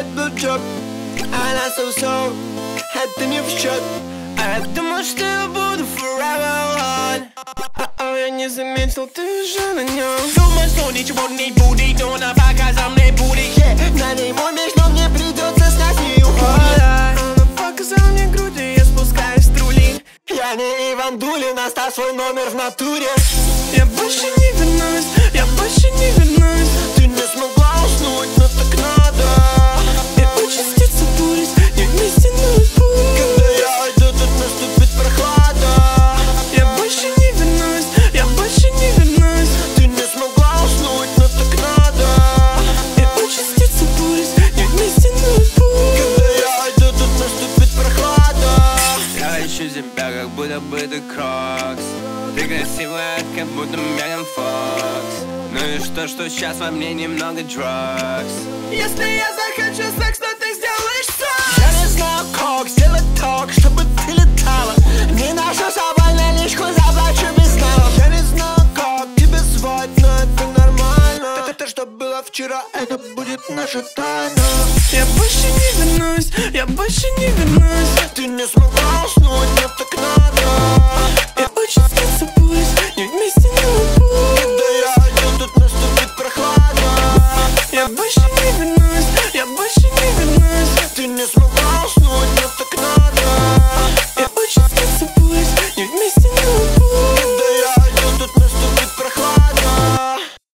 это был джоб. Она so-so, это не в счет. А я думал, что я буду forever one. Я не заметил, ты уже на нем. Думаю, что ничего не будет, но она пока за мной будет. На ней мой меч, но мне придется снять ее хуй. Она показала мне грудь, и я спускаюсь в трули. Я не Иван Дулин, оставь свой номер в натуре. Я больше не вернусь, я больше не вернусь. Ты не смогла уснуть, но так надо. Я очень стица бурюсь, не вместе на путь. Когда я уйду, тут наступит прохлада. Я больше не вернусь, я больше не вернусь. Ты не смогла уснуть, но так надо. Я очень стица бурюсь, не вместе на путь. Когда я уйду, тут наступит прохлада. Я ищу тебя, как будто бы ты Крокс. Ты красивая, как будто Меган Фокс. Ну и что сейчас во мне немного drugs. Если я захочу секс, то ты сделаешь сам. Я не знаю, как сделать так, чтобы ты летала. Не ношу с собой наличку, заплачу без налог. Я не знаю, как тебя звать, но это нормально. Это что было вчера, это будет наша тайна. Я больше не вернусь, я больше не вернусь. Ты не смогла уснуть, но так надо. Я очень стица бурюсь, не вместе на